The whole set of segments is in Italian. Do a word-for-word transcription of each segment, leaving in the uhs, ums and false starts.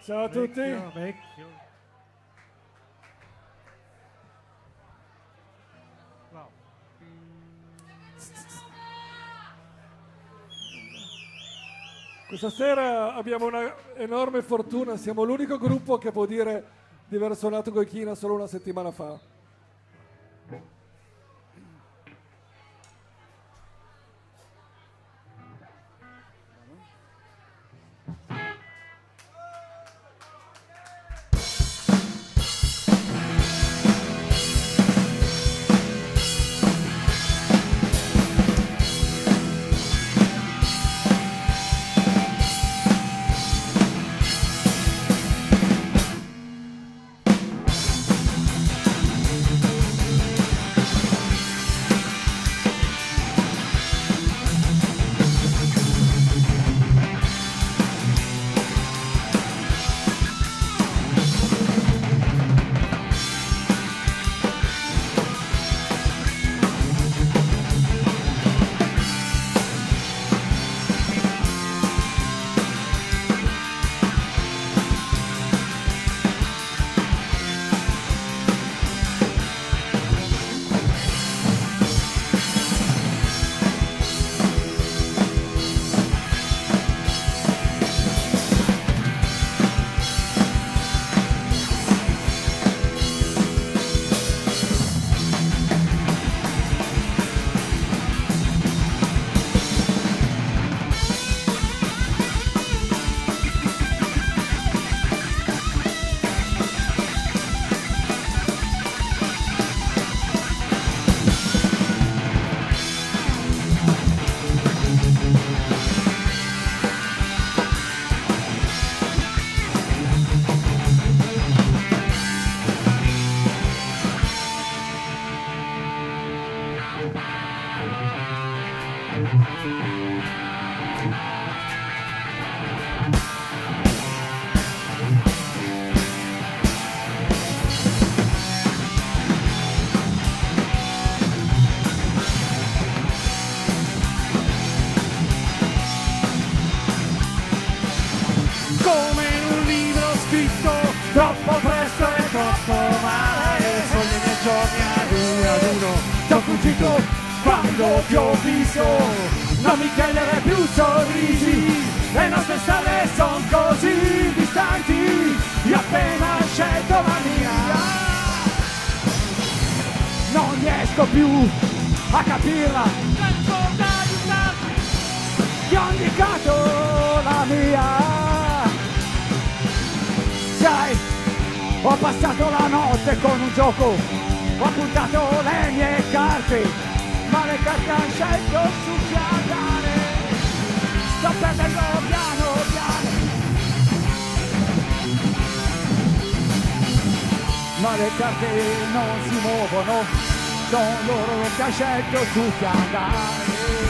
Ciao a tutti. Vecchio, vecchio. Wow. Questa sera abbiamo una enorme fortuna, siamo l'unico gruppo che può dire di aver suonato con Kina solo una settimana fa. Come in un libro scritto troppo presto e troppo male, sogni i miei giorni ad uno ad uno ti ho fuggito quando ti ho visto, non mi chiedere più sorrisi, le nostre strade sono così distanti, io ho appena scelto la mia, non riesco più a capirla, tempo da aiutarmi, ti ho indicato la mia. Sai, ho passato la notte con un gioco, ho puntato le mie carte, ma le carte hanno scelto su chi andare, sto perdendo piano piano, ma le carte non si muovono, sono loro che hanno scelto su chi andare.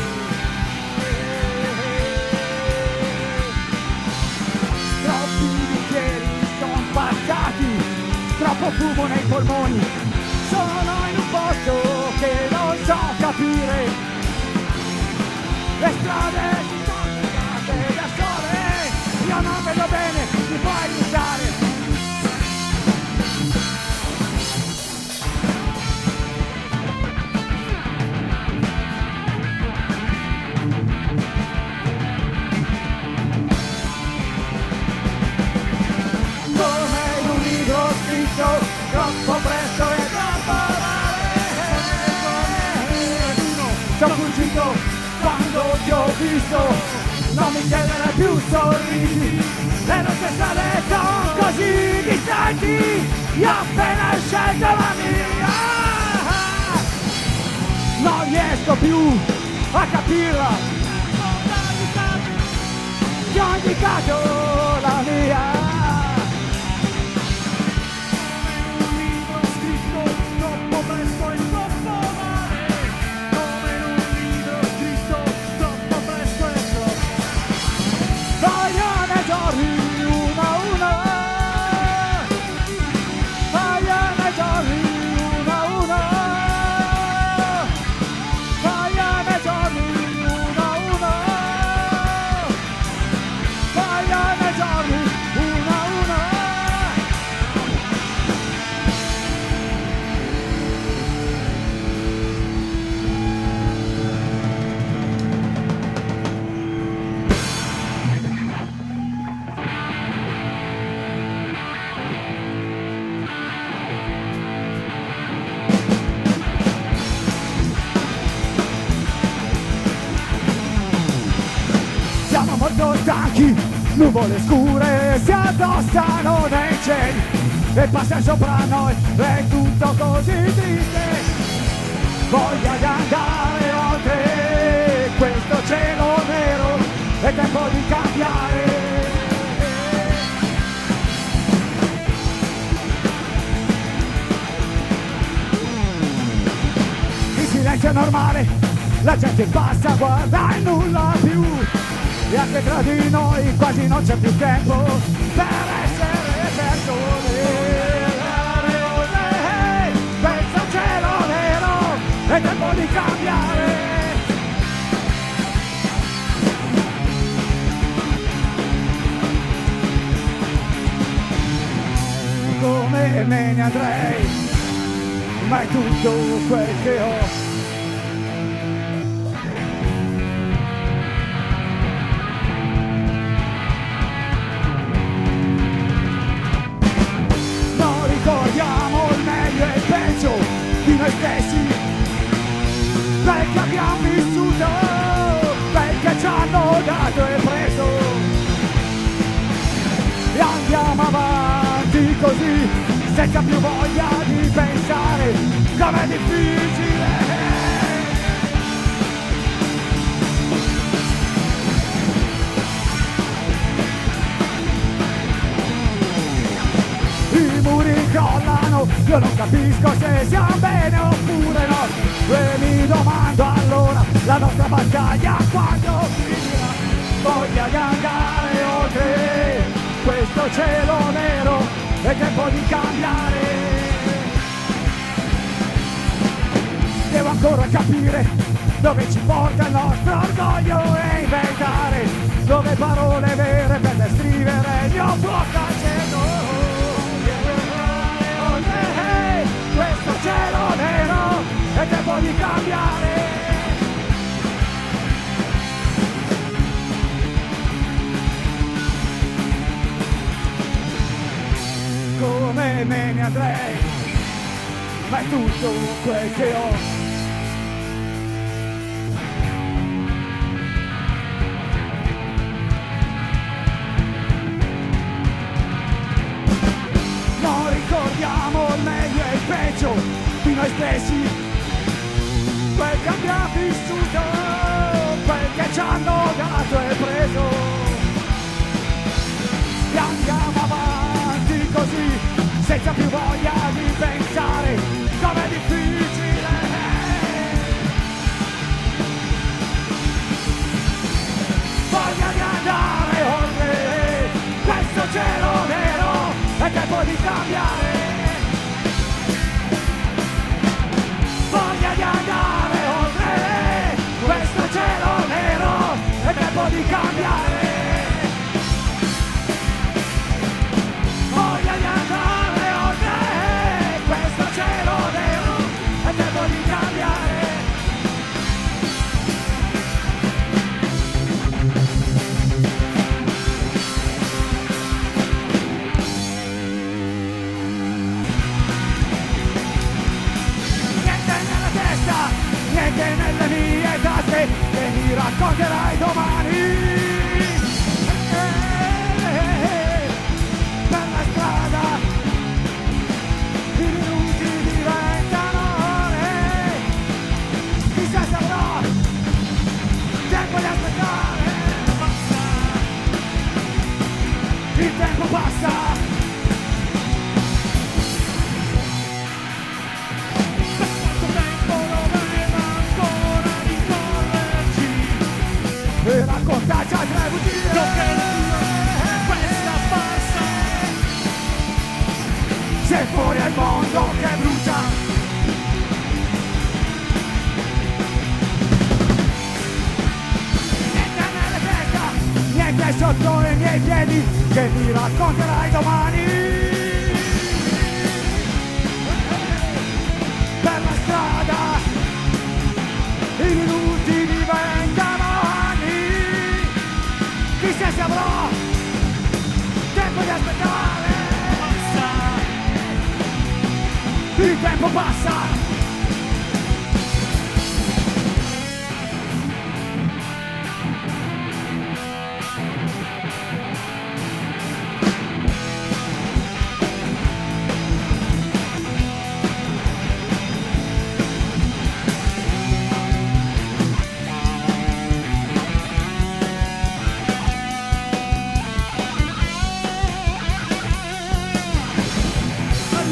Troppi bicchieri sono passati, troppo fumo nei polmoni, sono in un posto che non so capire, le strade si sono state da sole, io non vedo bene, mi puoi aiutare? Troppo presto e troppo male, ti ho fuggito quando ti ho visto, non mi chiedere più sorrisi, le nostre strade sono così distanti, io ho appena scelto la mia, non riesco più a capirla, ti ho indicato la mia. Giorni nuvole scure si addossano nei cieli e passa sopra noi, è tutto così triste. Voglia di andare oltre questo cielo nero, è tempo di cambiare. Il silenzio è normale, la gente passa, guarda e nulla più. E anche tra di noi quasi non c'è più tempo per essere persone. Questo cielo nero, è tempo di cambiare. Come me ne andrei, ma è tutto quel che ho. Ricordiamo il meglio e il peggio di noi stessi, perché abbiamo vissuto, perché ci hanno dato e preso, e andiamo avanti così, senza più voglia di pensare com'è difficile. I muri crollano, io non capisco se siamo bene oppure no, e mi domando allora la nostra battaglia quando finirà. Voglia di andare oltre questo cielo nero, è tempo di cambiare. Devo ancora capire dove ci porta il nostro orgoglio e inventare dove parole vere per descrivere il mio bloccaggio. Questo cielo nero, è tempo di cambiare. Come me ne andrei, ma è tutto quel che ho. Non ricordiamo il meglio e il peggio di noi stessi, quel che abbiamo vissuto, quel che ci hanno dato e preso, e andiamo avanti così, senza più voglia di pensare com'è difficile. Voglia di andare oltre questo cielo nero, è tempo di cambiare. Voglia di andare oltre questo cielo nero, è tempo di cambiare. Voglia di andare oltre questo cielo nero, è tempo di cambiare. Niente nelle mie tasche che mi racconterai domani. Eh, per la strada i minuti diventano ore, chissà se avrò tempo di aspettare. Il tempo passa. E raccontarci altre bugie, questa farsa. Sei fuori al mondo che brucia. Niente nelle testa, niente sotto i miei piedi che mi racconterai domani. Per la strada i minuti diventano, chissà se avrò tempo di aspettare. Il tempo passa.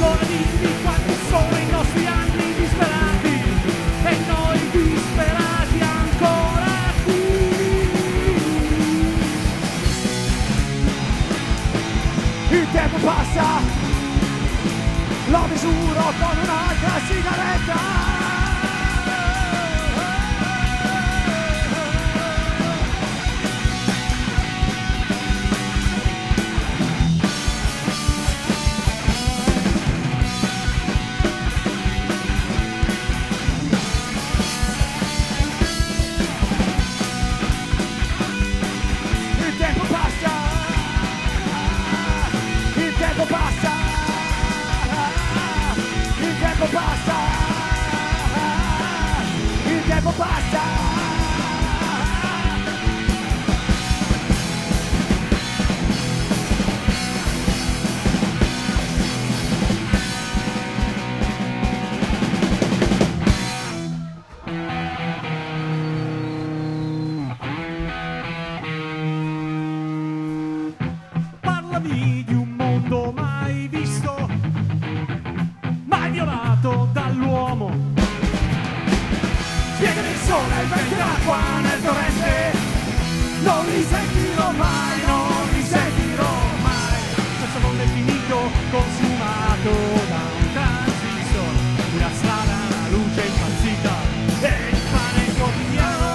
Allora dimmi quanti sono i nostri anni disperati e noi disperati ancora qui. Il tempo passa, lo misuro con un'altra sigaretta. Il tempo passa, il tempo passa, il tempo passa, il tempo passa. Parlami di un mondo mai visto, mai violato dall'uomo. Spiegami il sole, il vento e l'acqua nel torrente. Non li sentirò mai, non li sentirò mai. Questo mondo è finito, consumato da un transistor. Una strada, una luce impazzita e il pane quotidiano.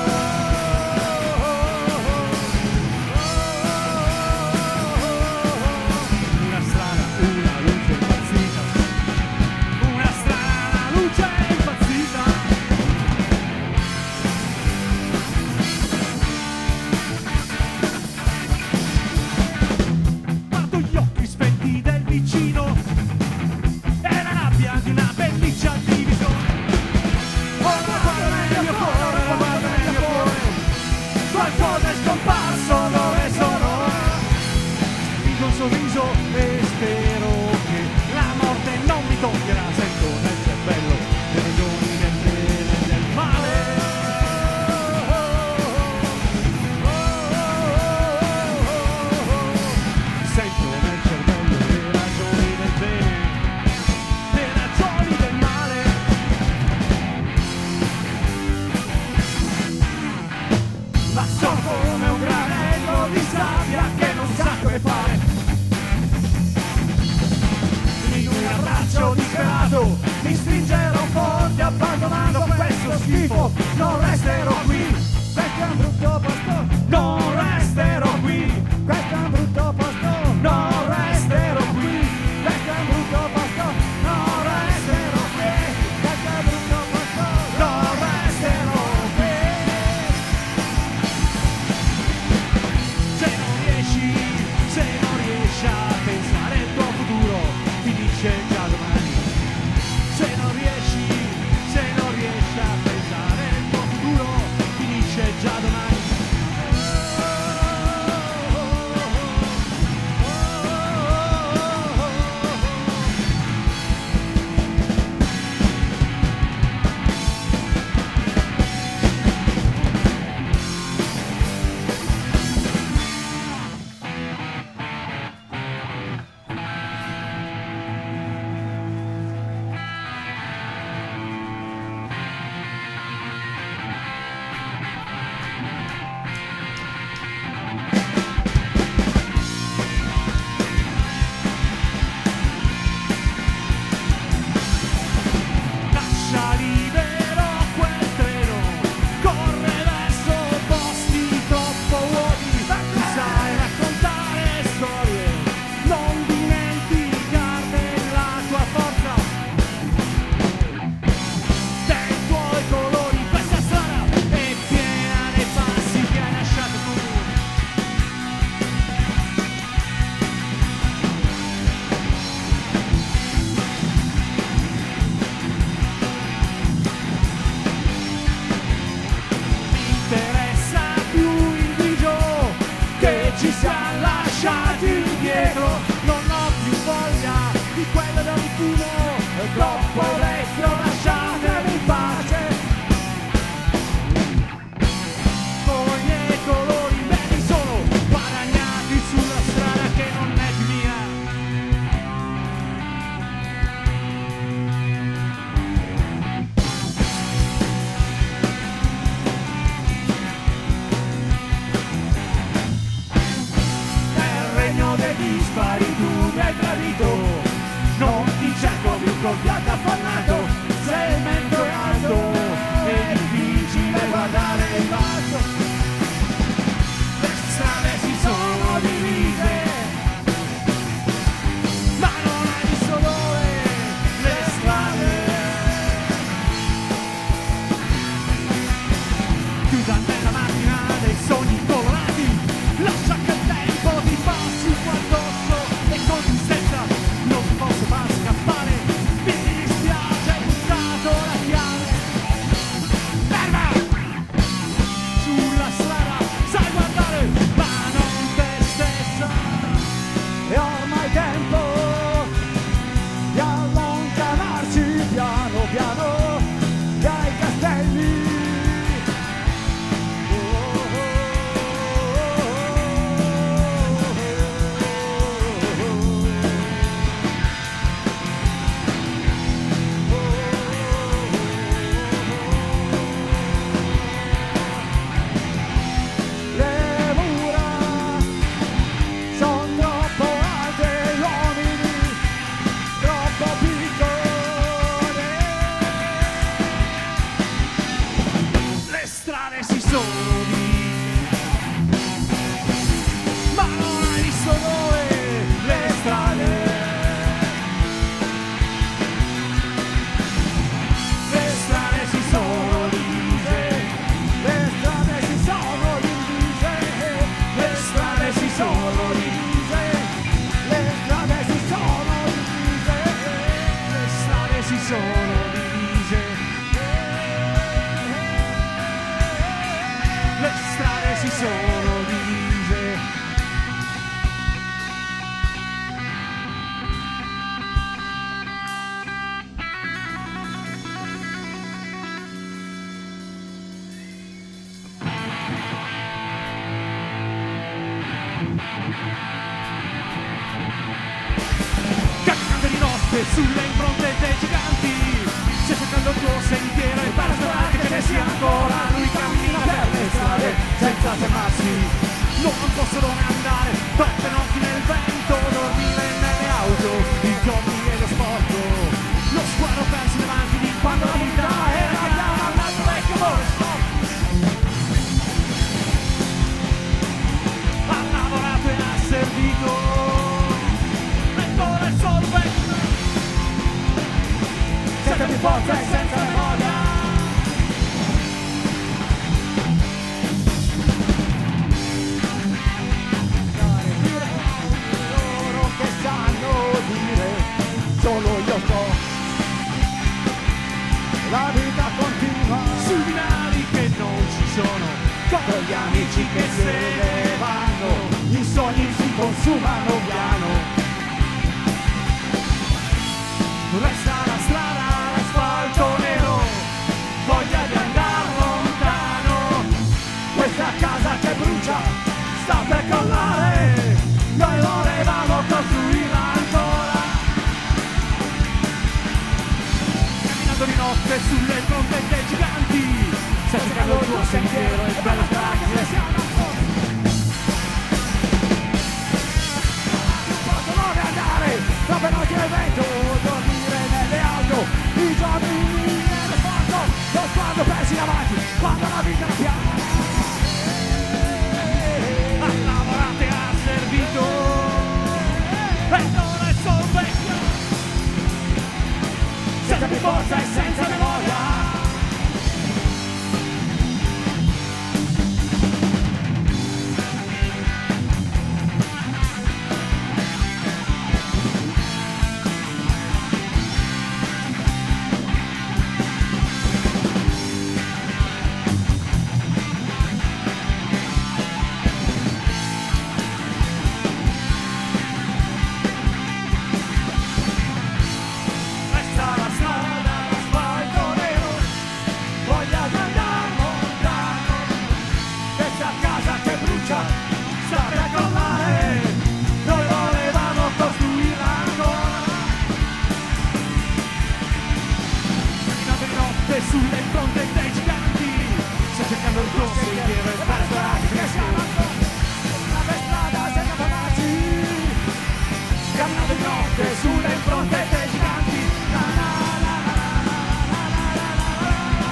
Una strada, una luce impazzita. Una strada, una luce impazzita. Guardo gli occhi spenti del vicino e la rabbia di una pelliccia di visione. Ora guarda nel mio cuore, guarda nel mio cuore. Qualcosa è scomparso, dove sono? Fingo un sorriso e spero che la morte non mi toccherà. Sento nel cervello le ragioni del bene e del male. Sento nel cervello le ragioni del bene, le ragioni del male. Ma sono come un granello di sabbia che non sa come fare. In un abbraccio disperato mi stringerò forte abbandonando questo schifo. Non resterò qui, questo è un brutto posto. Non resterò qui, questo è un brutto posto. Non resterò qui, questo è un brutto posto. Non resterò qui, questo è un brutto posto. Non resterò qui. Se non riesci, se non riesci a pensare al tuo futuro, finisce già domani. Se non riesci, se non riesci a pensare al tuo futuro, finisce già domani. notte sulle impronte dei giganti. Stai cercando il tuo sentiero e per sperare che ce ne sia ancora. Lui cammina per le strade senza fermarsi. Non possono andare troppe notti nel vento, dormire nelle auto, i giorni e lo sport. Lo sguardo perso davanti di quando la vita era chiara al lato vecchio posto. Ha lavorato e ha servito, e ora il sol vecchio. Senza più forza e senza memoria. Loro che sanno dire, solo io so. La vita continua sui binari che non ci sono, con gli amici che se ne vanno, i sogni si consumano piano. Resta la strada, l'asfalto nero, voglia di andare lontano. Questa casa che brucia sta per crollare, noi volevamo costruirla ancora. Camminando di notte sulle fronte dei giganti, stai cercando il tuo sentiero e bello sperare che ne siamo ancora. Non posso dove andare, troppe notti nel vento, dormire nelle auto, i giorni nello spazio, lo sguardo persi davanti, quando la vita la piange. Ha lavorato e ha servito, e ora è solo vecchio, senza più forza e senza memoria. Sulle fronte dei giganti, sta cercando il tuo sentiero e per sperare che siamo ancora. La strada senza fermarsi, camminando di notte sulle fronte dei giganti. La la la la la la la la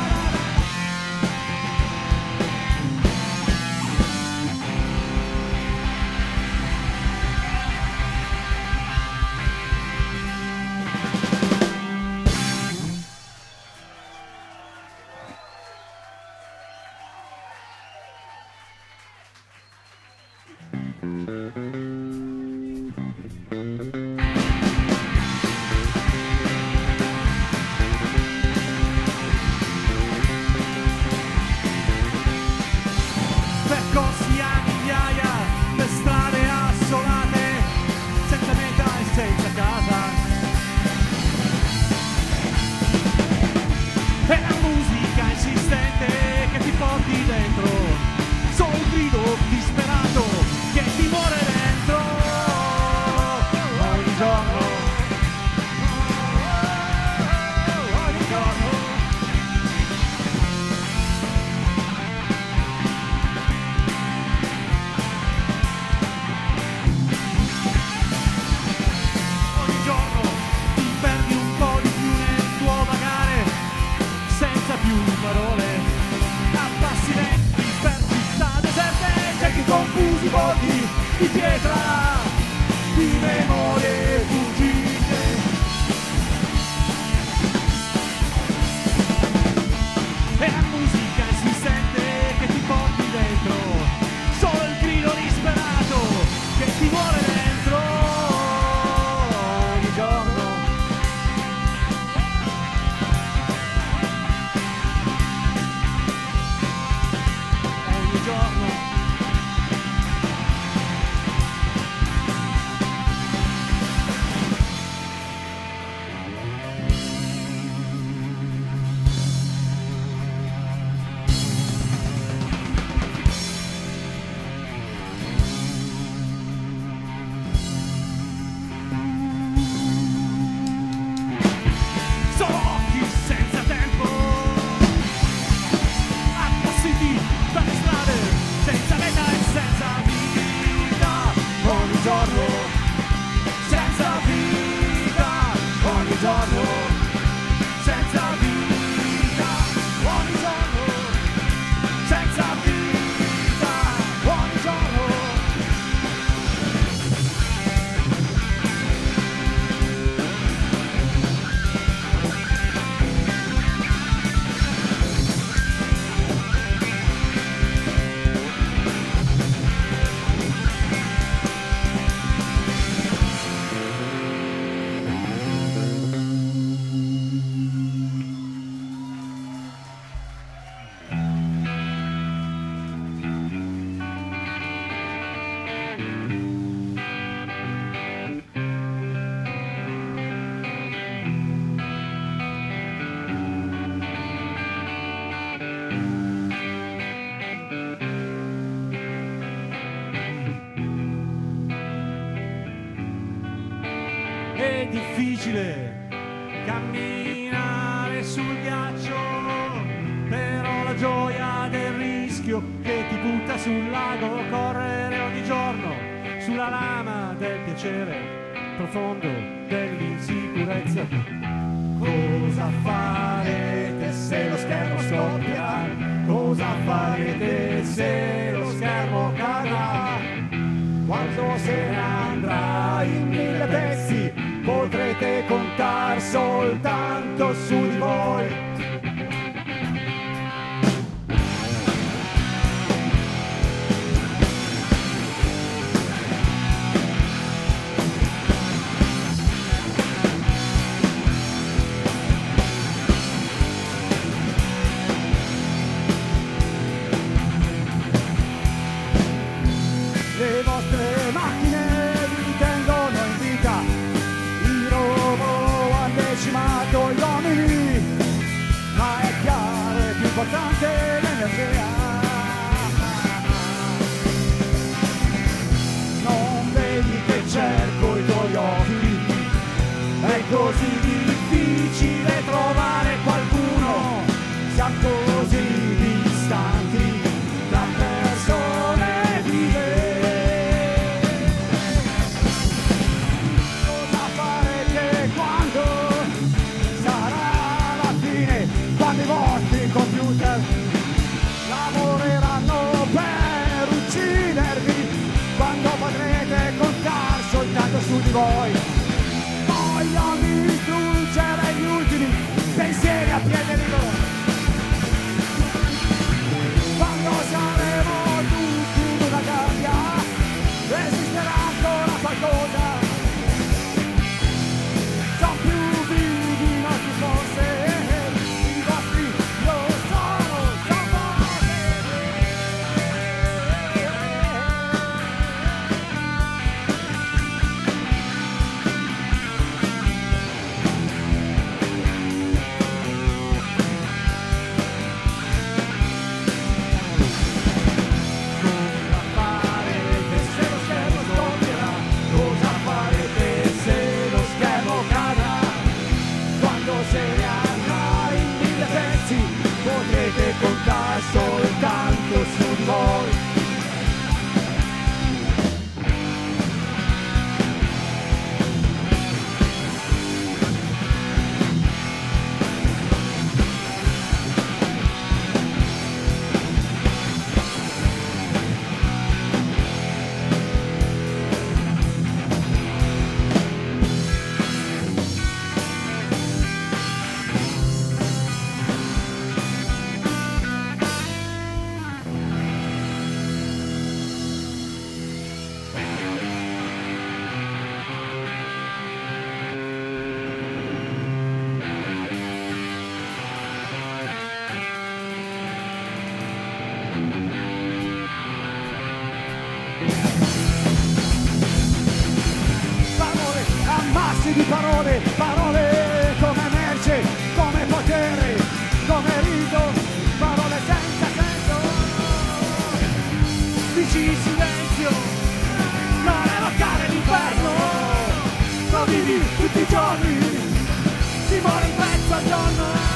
percorsi a migliaia, le strade assolate, senza meta e senza casa. E la musica insistente che ti porti dentro, solo un grido disperato che ti muore dentro. Ogni giorno, ogni giorno. Ogni giorno ti perdi un po' di più nel tuo vagare, senza più parole, abbassi lenti per città deserte, cerchi confusi volti di pietra, di memorie. è difficile camminare sul ghiaccio, però la gioia del rischio che ti butta sul lago, correre ogni giorno sulla lama del piacere profondo dell'insicurezza. Cosa farete se lo schermo scoppierà? Cosa farete se lo schermo cadrà? Quando se ne andrà in mille pezzi potrete contare soltanto su di voi. Le vostre macchine vi tengono in vita, il robot ha decimato gli uomini, ma è chiaro, è più importante l'energia. Non vedi che cerco i tuoi occhi, è così difficile trovare qualcuno, siamo così distanti da persone. Quando i vostri computer lavoreranno per uccidervi, quando potrete contare soltanto su di voi, voglio distruggere gli ultimi pensieri a piede libero. Quando saremo tutti in una gabbia, esisterà ancora qualcosa. Sono più vivi i nostri forse. Potrete contare soltanto su di voi. Di parole, parole come merce, come potere, come rito, parole senza senso. Dici in silenzio, non evocare l'inferno, lo vivi tutti i giorni, si muore in pezzo al giorno.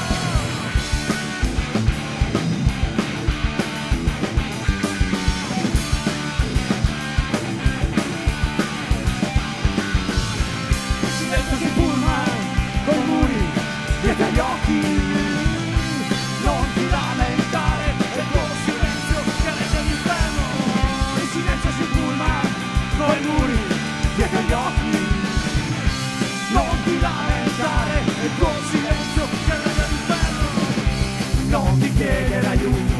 Dietro agli occhi, non ti lamentare, è il tuo silenzio che rende l'inferno. Il silenzio si pullman, coi muri, dietro agli occhi, non ti lamentare, è il tuo silenzio che rende l'inferno. Non ti chiedere aiuto,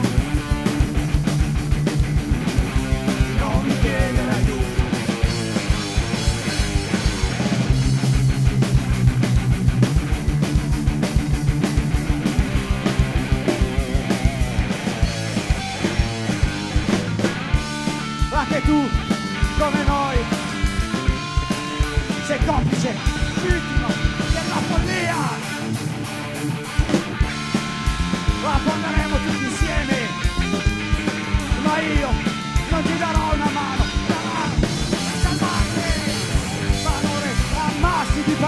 non ti chiedere aiuto. Anche tu, come noi, sei complice, vittima della follia. La fonderemo tutti insieme, ma io non ti darò una mano. Calmate, valore, ammassi di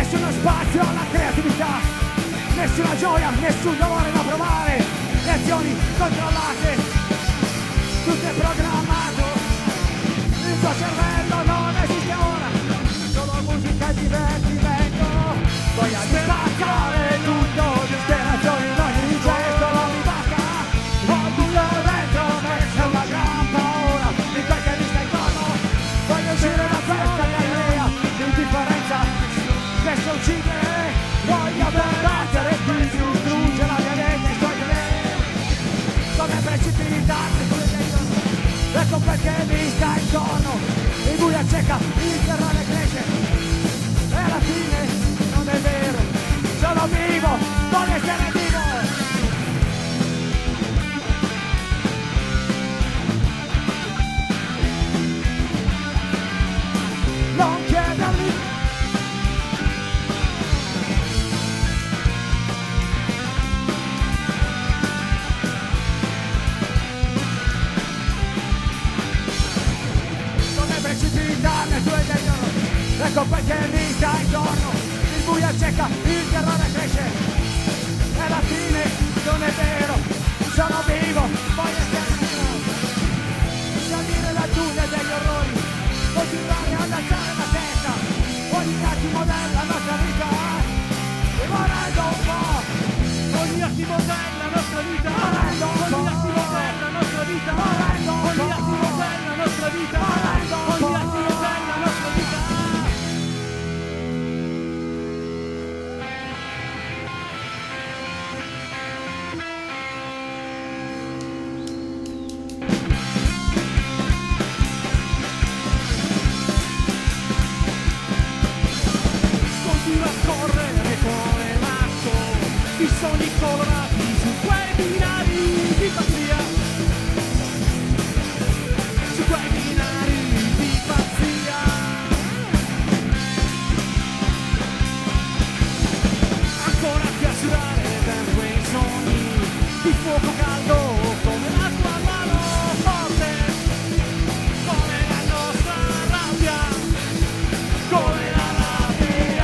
nessuno spazio alla creatività, nessuna gioia, nessun dolore da provare, le azioni controllate, tutto è programmato, il tuo cervello non esiste ora, solo musica e divertimento, voglia di spaccare tutto, disperazione in ogni gesto, non mi basta, ho tutto dentro me, c'è una gran paura, di quel che mi sta intorno, voglio uscire da questa galleria, l'indifferenza che sta uccidere, voglio abbattere chi distrugge la mia mente, i suoi idee, come precipitarsi sulle dentro, ecco perché mi sta intorno, il buio acceca, il terrore cresce, e alla fine non è vero, sono vivo, voglio essere vivo. Non chiedermi come precipitarne tu e dentro, ecco perché mi sta intorno, il buio acceca, il terrore cresce, e alla fine non è vero, sono vivo, voglio essere vivo, salire dal tunnel degli orrori, continuare ad alzare la testa, ogni attimo della nostra vita, rimanendo un po', ogni attimo della nostra vita, rimanendo un po', ogni attimo della nostra vita, rimanendo un po', ogni attimo della nostra vita, rimanendo un po', ogni attimo della nostra vita. Continua a correre come matto, i sogni colorati su quei binari di pazzia, su quei binari di pazzia. Ancora più a sudare per quei sogni di fuoco caldo come la tua mano forte, come la nostra rabbia, come la rabbia.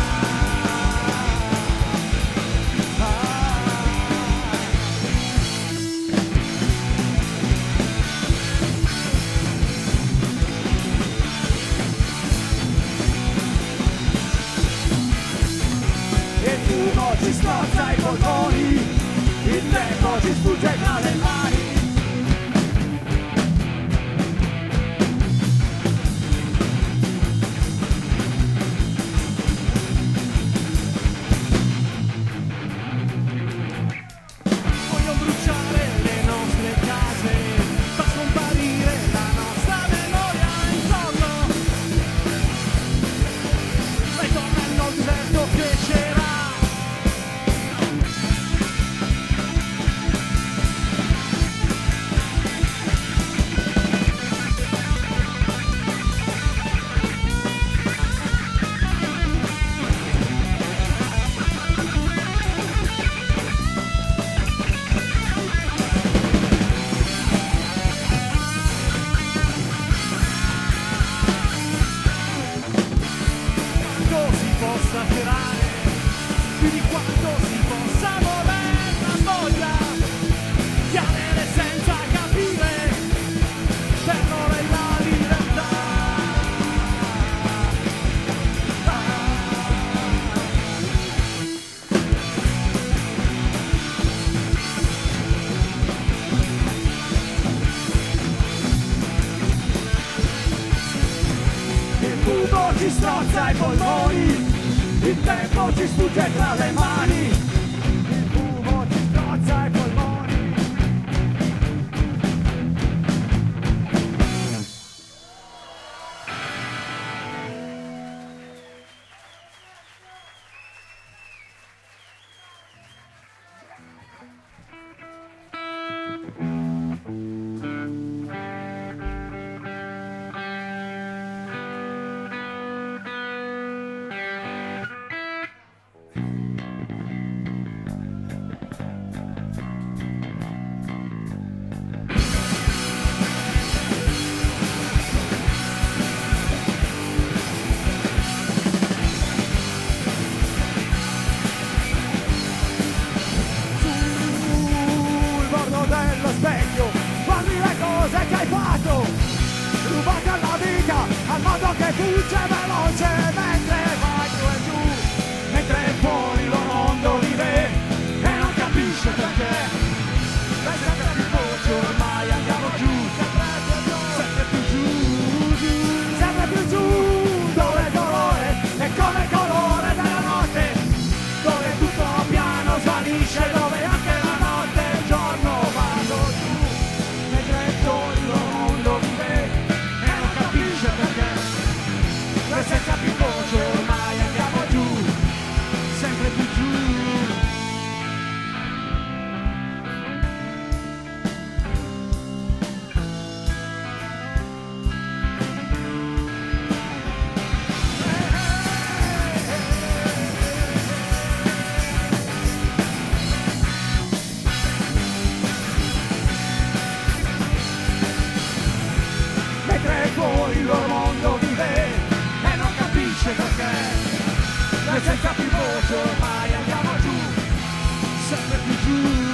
Il fumo ci strozza i polmoni, il tempo ci sfugge tra le mani. Voglio bruciare le nostre case, far scomparire la nostra memoria intorno. Ritornando il deserto crescerà. Quanto si possa sperare, più di quanto si possa voler, la voglia di avere senza capire, terrore e la libertà. Il fumo ci strozza i polmoni, il tempo ci sfugge tra le mani. Il fumo ci strozza i polmoni. senza più voce ormai andiamo giù, sempre più giù.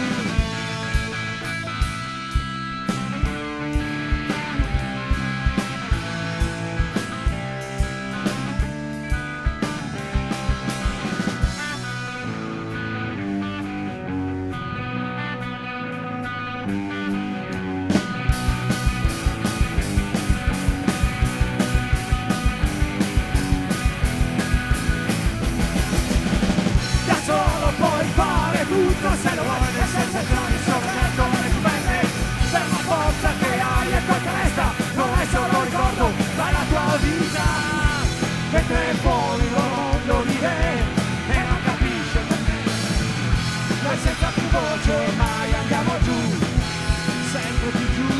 Se lo vuoi le sensazioni sono cartone più belle, per la forza che hai e quel che resta non è solo ricordo, ma la tua vita, mentre poi il mondo vive e non capisce perché noi senza più voce ormai andiamo giù, sempre più giù.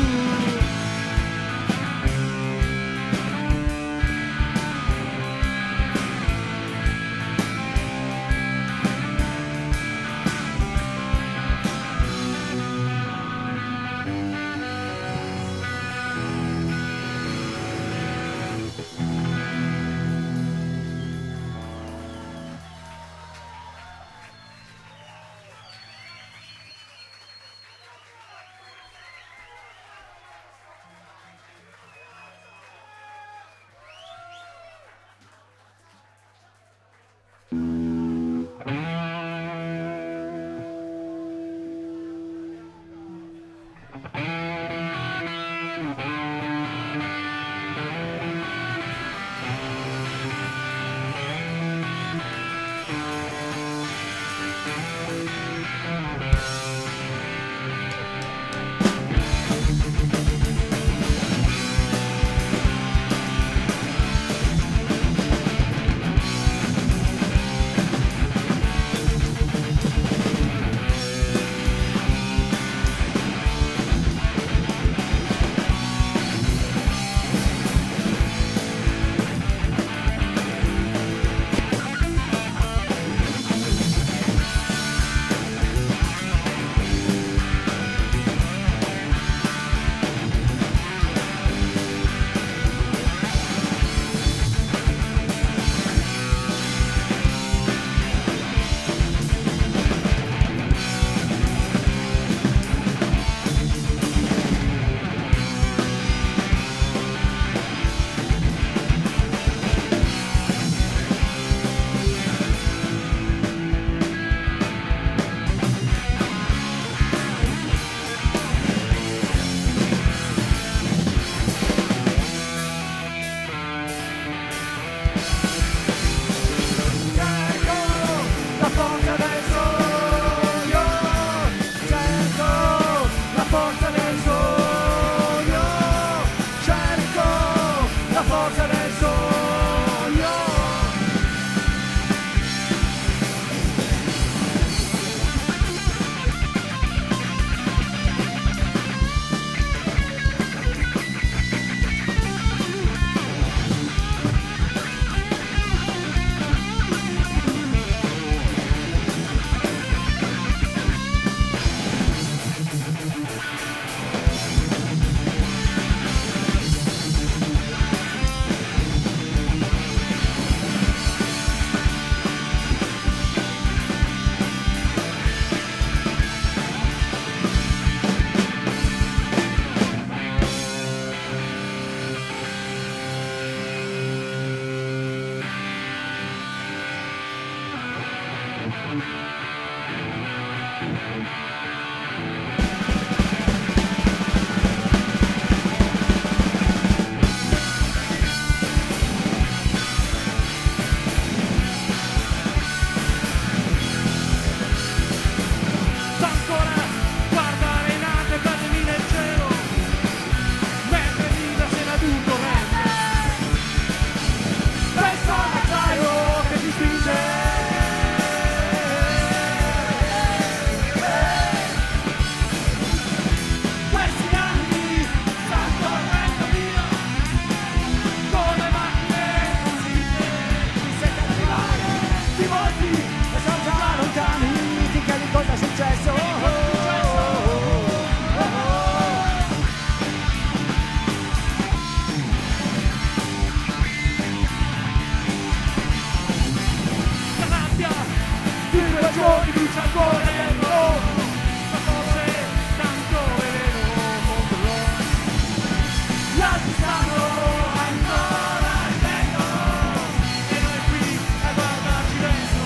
angustia di quei giorni brucia ancora dentro, ma forse tanto veleno contro. Gli altri stanno ancora ripetono e noi qui a guardarci dentro.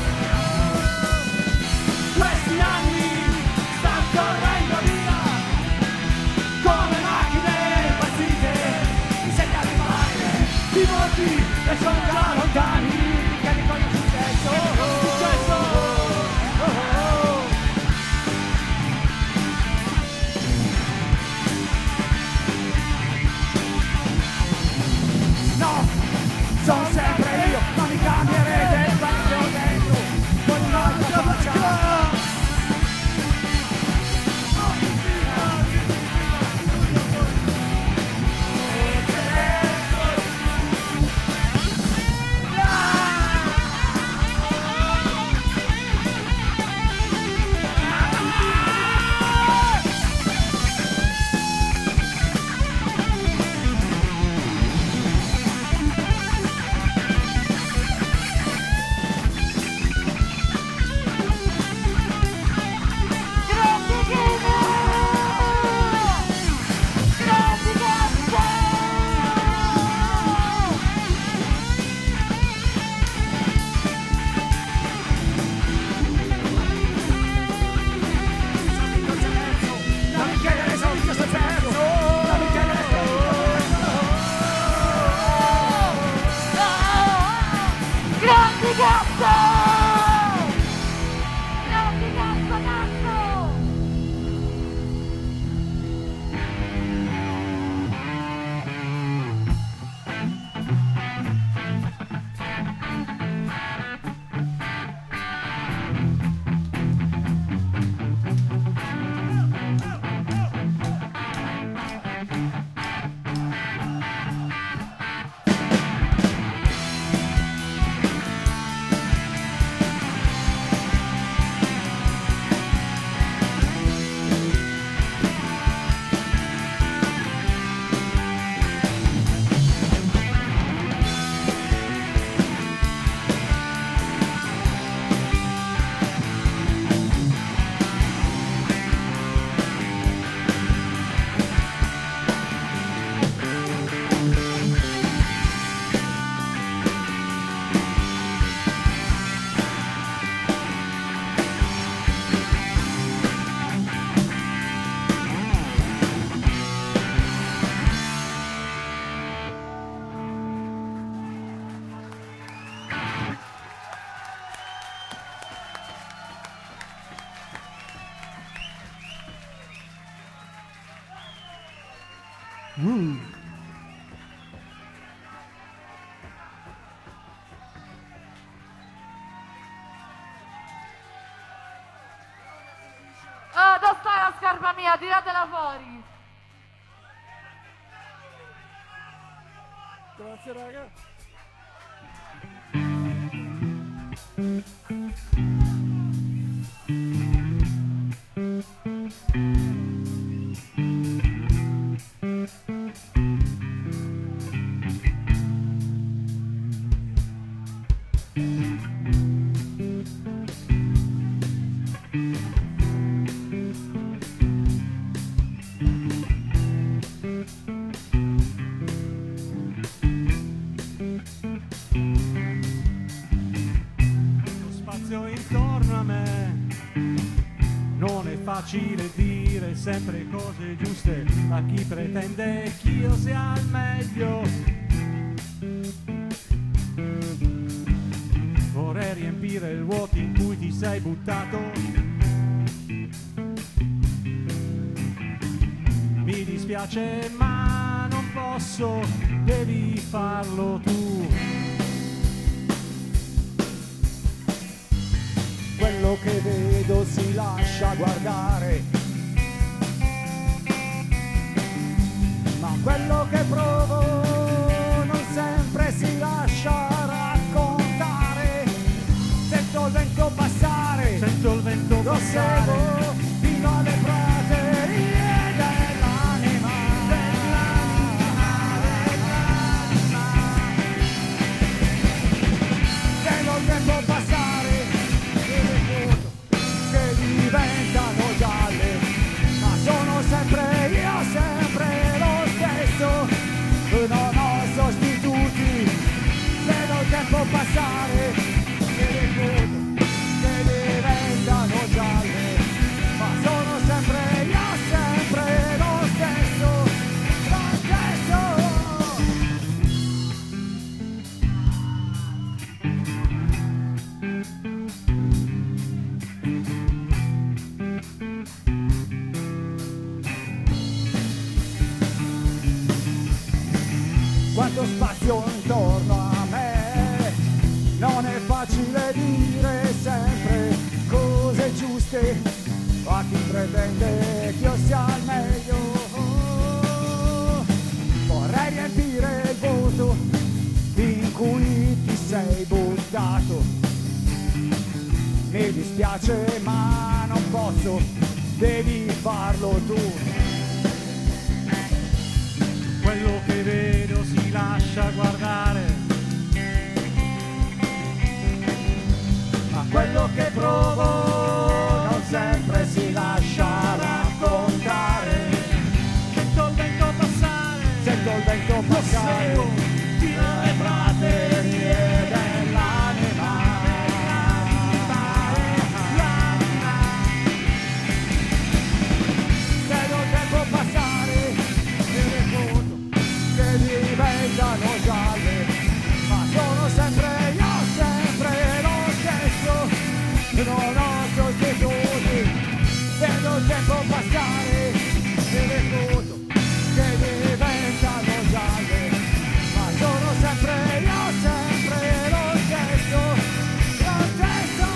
Questi anni stanno correndo via come macchine impazzite, insegna di mare di molti e sono già lontani che di cosa è successo, successo. Oh, oh. No, sono sempre io, non mi cambierete il vecchio dentro con un'altra faccia. Uh. Oh, dove sta la scarpa mia? Tiratela fuori. Grazie raga. Intorno a me non è facile dire sempre cose giuste a chi pretende che io sia al meglio. Vorrei riempire il vuoto in cui ti sei buttato. Mi dispiace ma non posso, devi farlo tu. Quello che vedo si lascia guardare, ma quello che provo non sempre si lascia raccontare. Sento il vento passare, Sento il vento lo passare, seguo fino alle praterie dell'anima, dell'anima, dell'anima. Vedo il vento passare, intorno a me. Non è facile dire sempre cose giuste a chi pretende che io sia al meglio. Vorrei riempire il vuoto in cui ti sei buttato. Mi dispiace ma non posso, devi farlo tu. Quello che vedo si lascia guardare, ma quello che provo non sempre si lascia raccontare. sento il vento passare, Sento il vento passare seguo fino alle praterie dell'anima. Vedo il tempo passare e le foto che diventano gialle, ma sono sempre io, sempre lo stesso, non ho sostituti. Vedo il tempo passare e le foto che diventano gialle, ma sono sempre io, sempre lo stesso, lo stesso.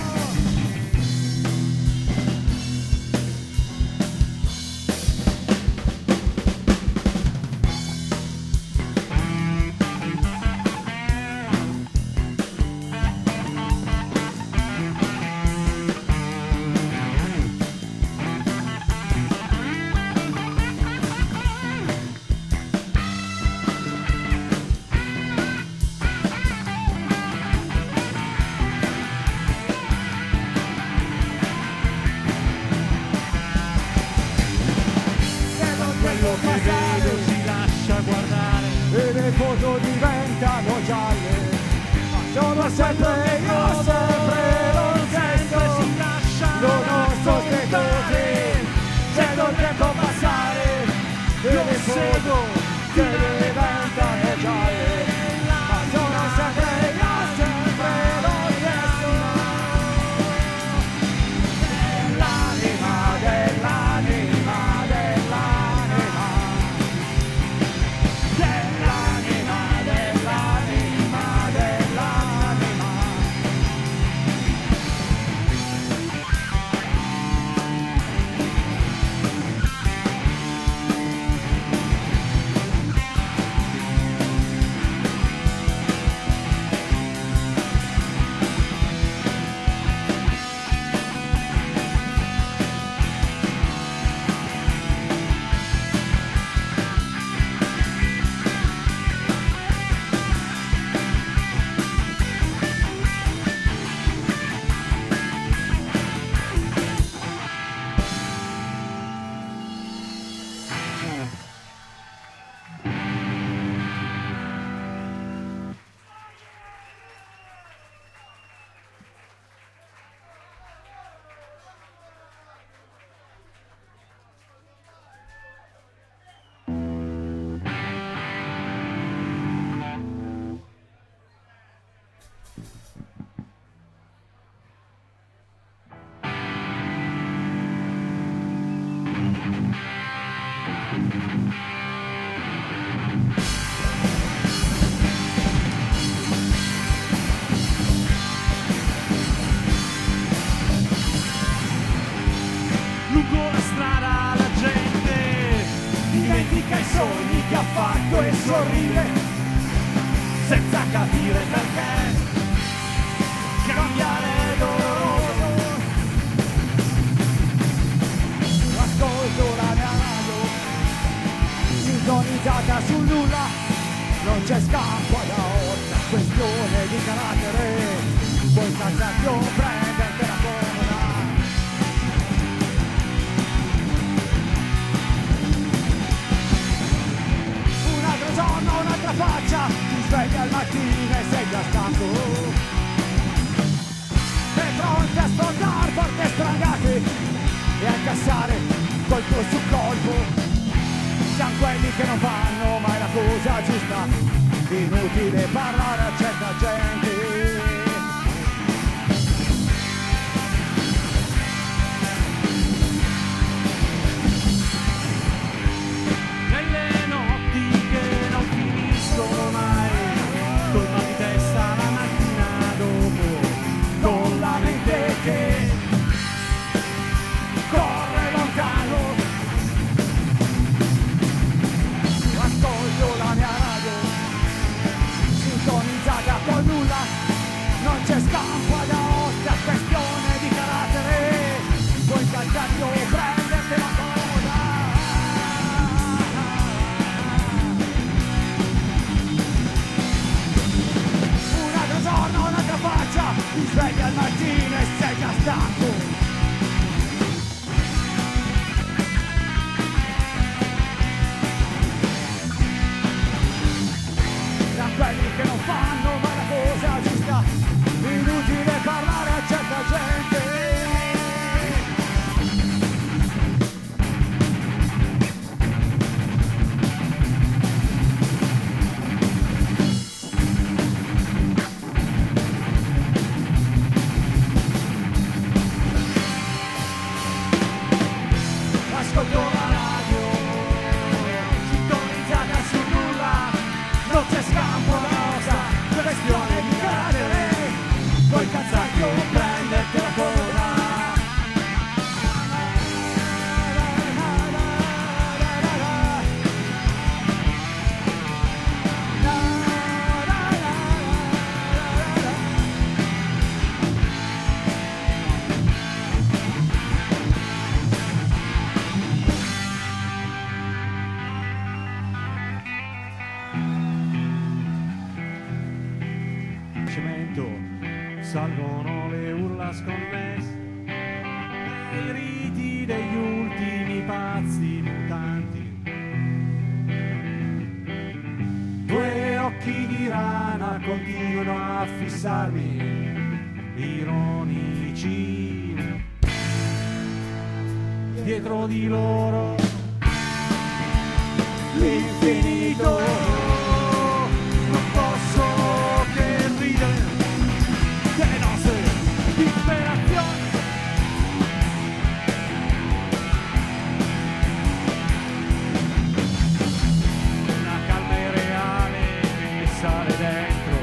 Vedo quello che vedo si lascia guardare, e le foto diventano gialle, ma sono sempre io, sempre lo stesso, si lascia non ho sostituti. Vedo il tempo passare e le foto che diventano gialle, ma sono sempre io, sempre lo stesso. L'anima dell'anima dell'anima dell'anima dell'anima dell'anima. lungo la strada la gente Dimentica i sogni che ha fatto e sorride senza capire perché cambiare è doloroso. Ascolto la mia radio sintonizzata sul nulla, non c'è scampo ad ora, questione di carattere, poi Casacchio prende la comoda. Un altro giorno, un'altra faccia, ti svegli al mattino e sei già stanco e pronti a sfondare porte strangate e a incassare colpo su colpo. Siamo quelli che non fanno mai la cosa giusta, inutile parlare a certa gente. nelle notti che non finiscono mai. mattina e sei già stanco. Da quelli che non fanno mai la cosa giusta, inutile parlare a certa gente. Ascolto la radio, sintonizzata su nulla, non c'è scampo rosa, c'è questione di cadere, poi cazzacchio prenderti la coda. Cemento, salgono le urla sconnesse, i riti degli ultimi pazzi mutanti. Due occhi di rana continuano a fissarmi, ironici. Dietro di loro l'infinito. Non posso che ridere delle nostre disperazioni. Una calma irreale che sale dentro.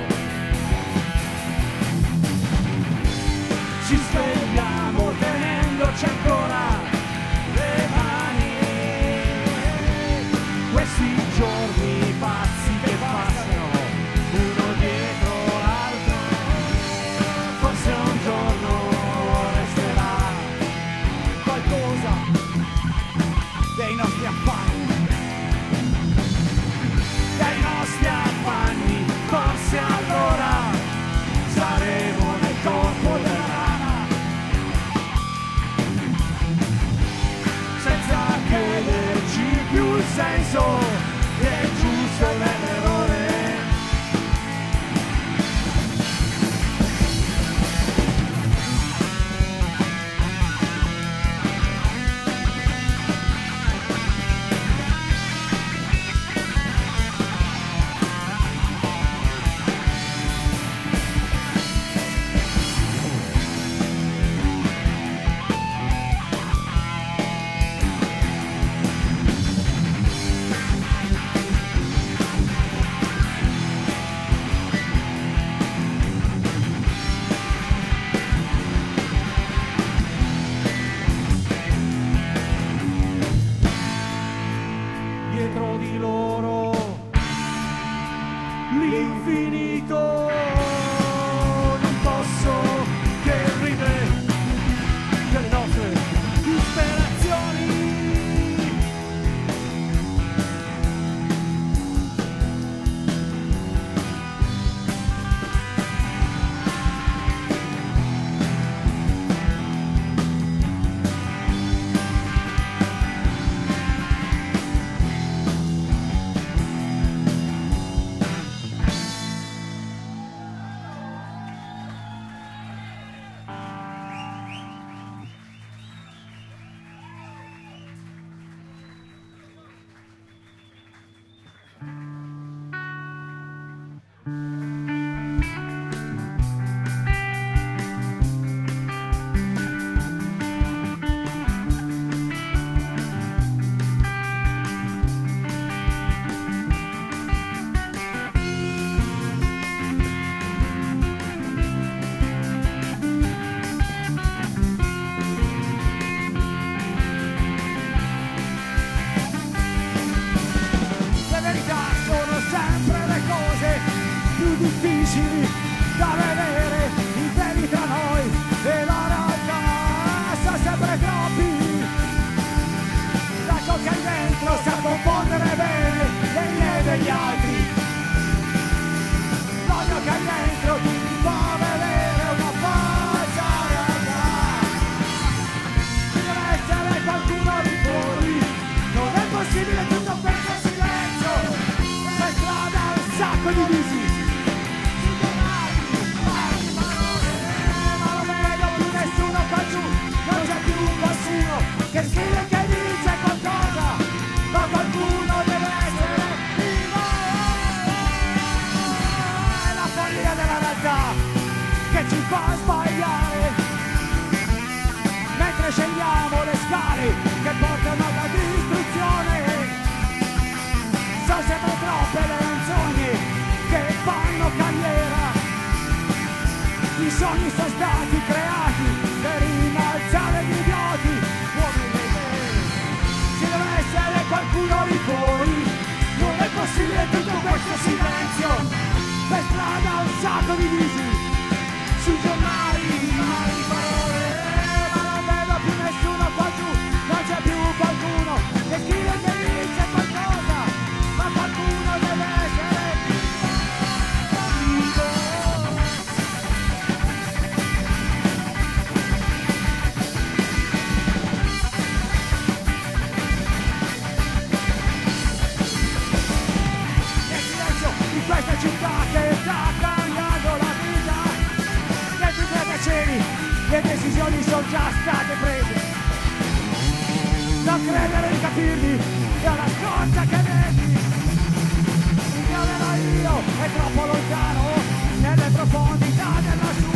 Ci svegliamo tenendoci ancora le mani. Questi giorni pazzi che passano uno dietro l'altro, forse un giorno resterà qualcosa dei nostri affanni, dei nostri affanni, forse allora saremo nel corpo della rana. sogni sono stati creati per innalzare gli idioti, uomini e me. Ci deve essere qualcuno di voi, non è possibile tutto questo silenzio. Per strada un sacco di visi, sui giornali male di parole, ma non vedo più nessuno qua giù, non c'è più qualcuno che scrive che dice qualcosa, ma qualcuno deve essere vivo. Nel silenzio di questa città che sta cambiando la vita, dentro i grattacieli le decisioni sono già state prese. Non credere di capirli, è una scorcia che vedi. Il mio vero io è troppo lontano, nelle profondità dell'assurdo.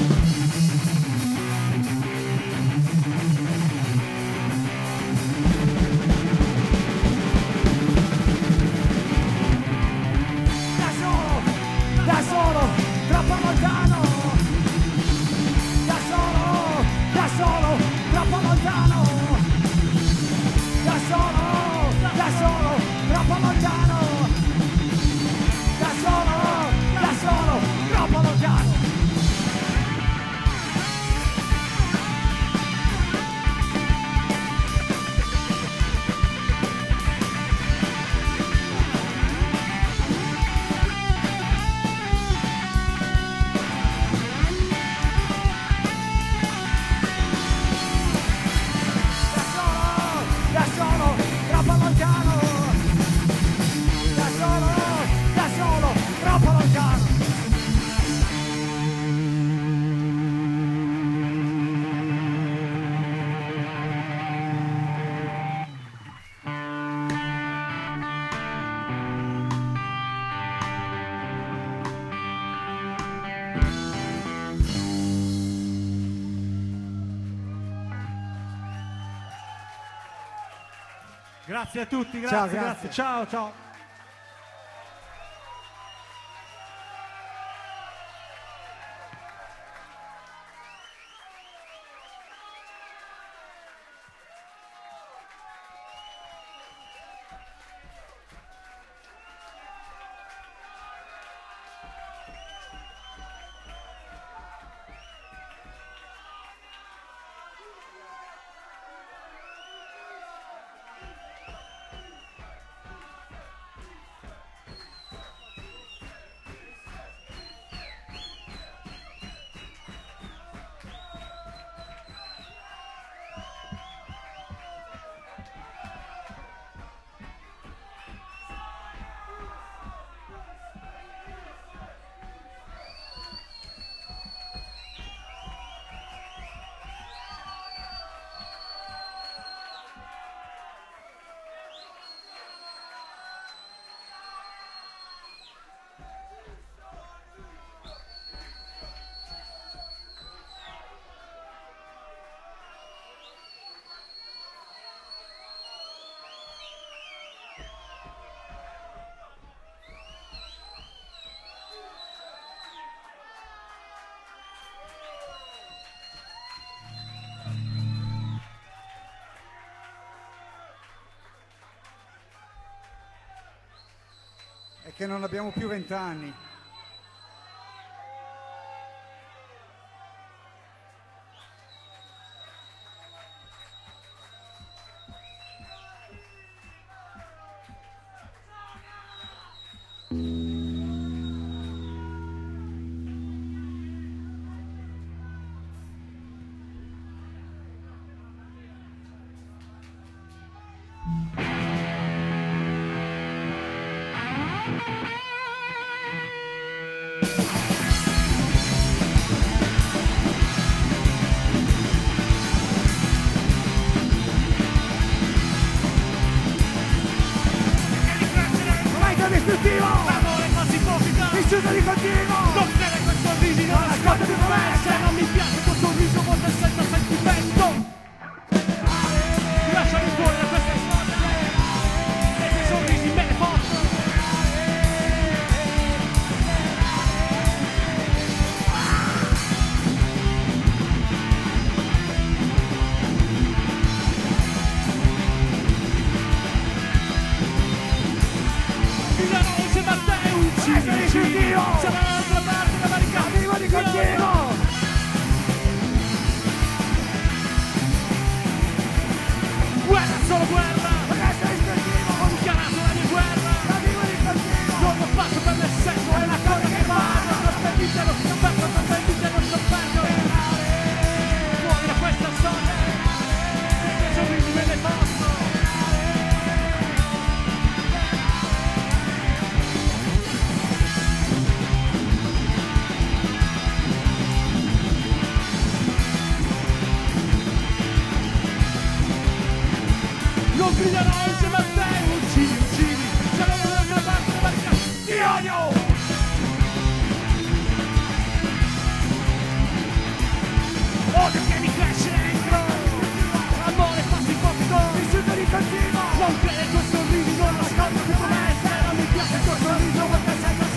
Da solo, da solo, troppo lontano. Da solo, da solo, troppo lontano. Da solo, da solo, troppo lontano. Da solo, da solo, troppo lontano. Da solo, da solo, troppo lontano. Da solo, da solo, troppo lontano. Grazie a tutti, grazie, Ciao, grazie. grazie. Ciao, ciao. È che non abbiamo più vent'anni. Momento distruttivo! L'amore quasi ipocrita. Vissuto di continuo! Non bene quei sorrisi, non ascolto più promesse. Non mi piace il tuo sorriso, molto senza sentimento. Lasciami fuori da queste storie. E quei sorrisi me ne porto. griderò insieme a te, uccidi, uccidi, se non vuoi che parte perché ti odio! Odio che mi cresce dentro, amore fatti ipocrito, mi sento di cattivo, non crede ai tuoi sorrisi, non nascondo che tu me, se non mi piace il tuo sorriso perché sei così.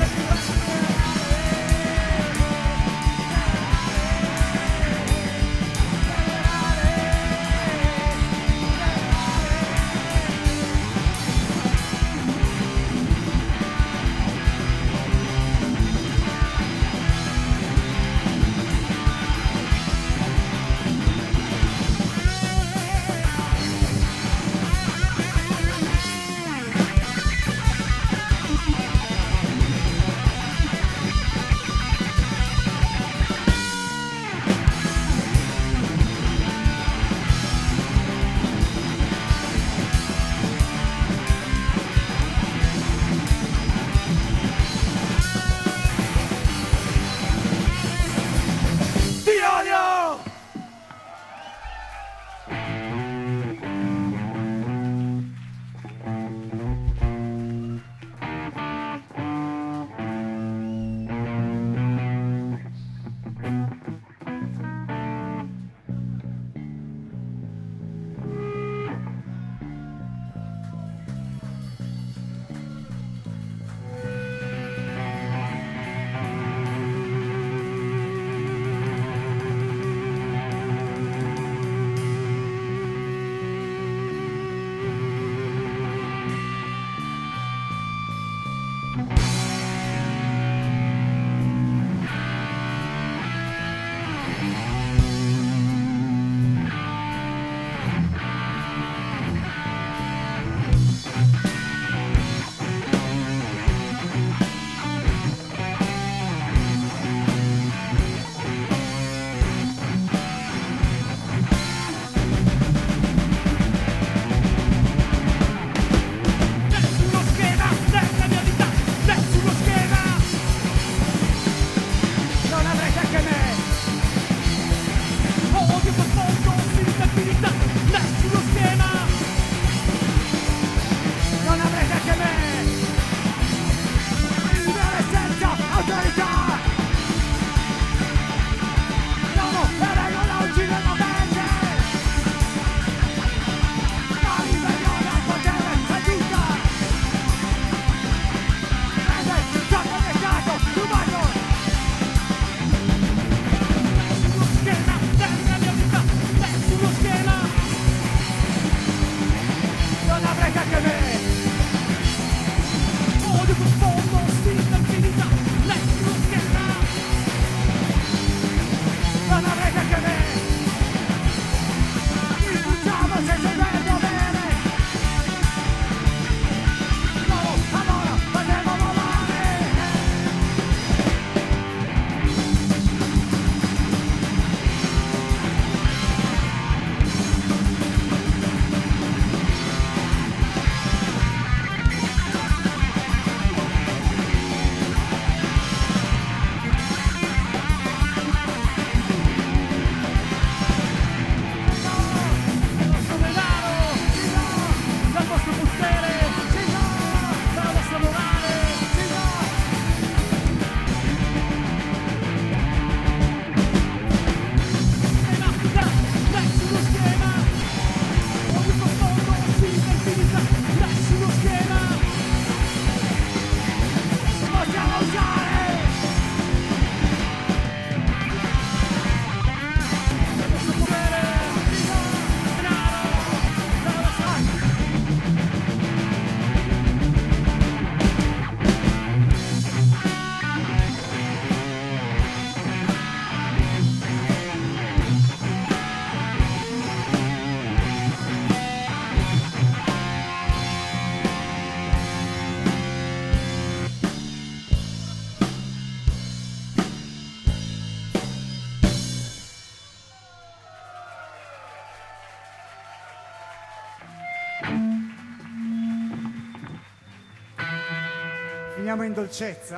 Finiamo in dolcezza?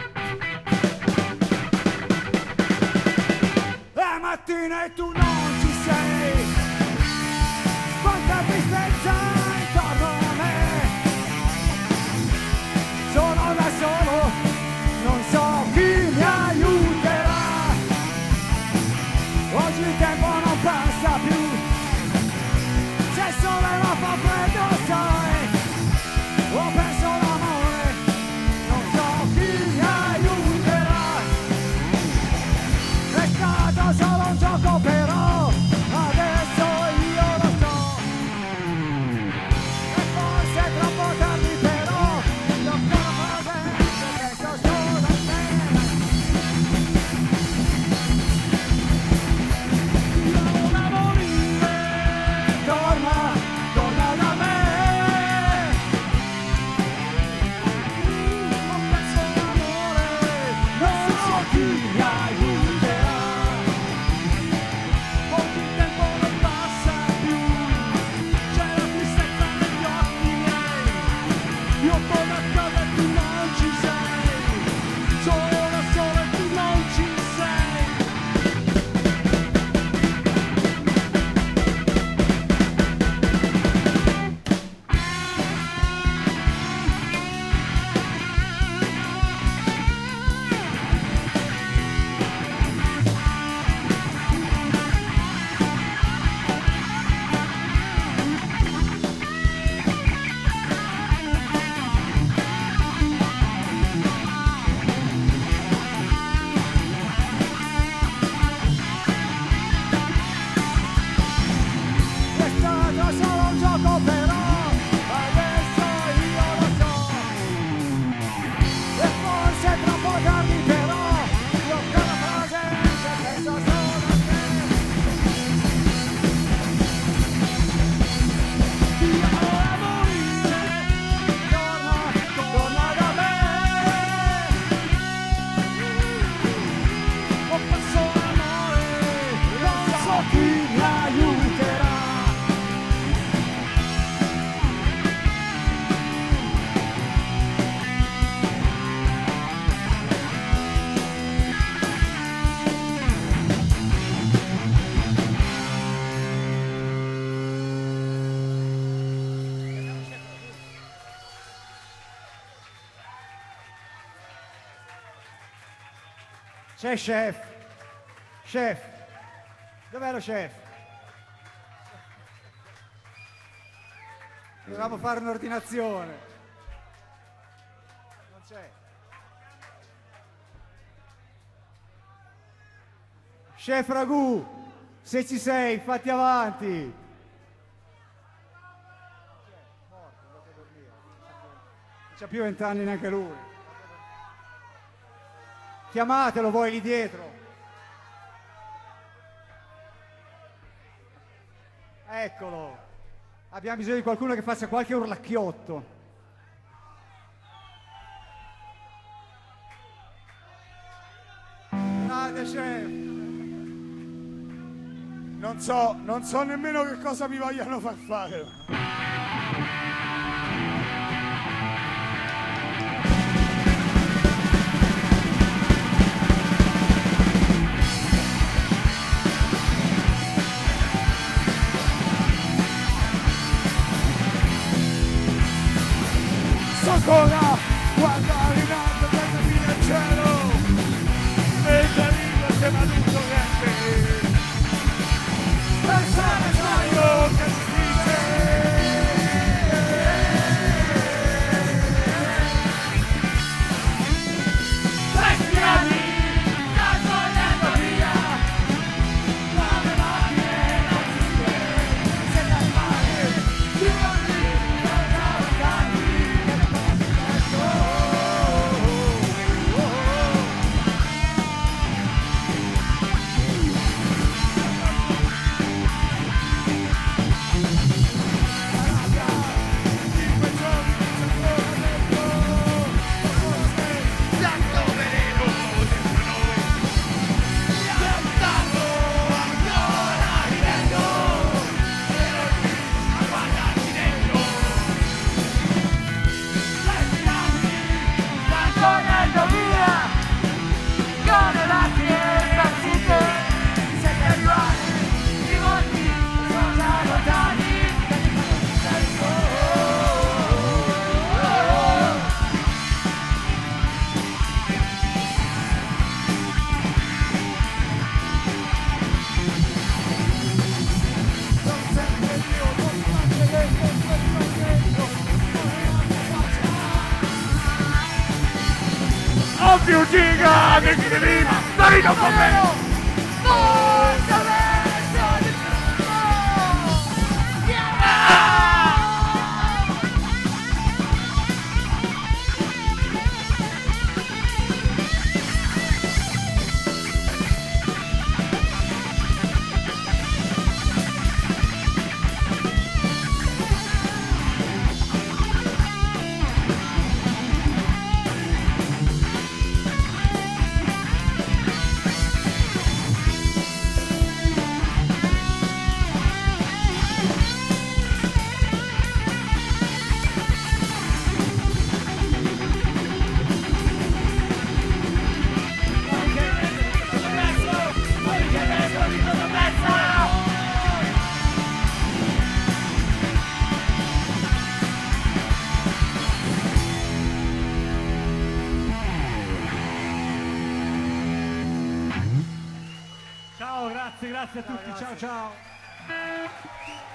È mattina e tu non ci sei. Quanta tristezza intorno a me. Sono da solo, non so chi mi aiuterà. Oggi il tempo non passa più, c'è sole ma fa freddo, sai. Ho perso l'amore, non so chi mi aiuterà. È stato solo un gioco però, adesso io lo so. E forse è troppo tardi però, io ancora presente, penso solo a te. Io non morire, torna, torna da me. Ho perso l'amore, non so chi mi aiuterà. Oggi il tempo non passa più, c'è la tristezza negli occhi miei. Io torno a casa e tu non ci sei, sono da solo e tu non ci sei. È stato solo un gioco però, adesso io lo so. E forse è troppo tardi però, io ancora presente, penso solo a te. Io ora morire, torna, torna da me. Ho perso l'amore, non so chi mi aiuterà. C'è chef, chef, dov'è lo chef? Dovevamo fare un'ordinazione. Non c'è. Chef Ragù, se ci sei, fatti avanti. Non c'ha più vent'anni neanche lui. Chiamatelo voi lì dietro. Eccolo. Abbiamo bisogno di qualcuno che faccia qualche urlacchiotto. Grande chef. Non so, non so nemmeno che cosa mi vogliano far fare. Ancora guardare in alto, guardami nel cielo e t'arrivo sembra tutto grande. Pensare sbaglio che si dice. Questi anni sta togliendo via, ma le macchine non si vede, siete al mare, ti guardi, guarda, guardi, che le cose più giga di cinema, Torino con me! Grazie a tutti, ciao ciao.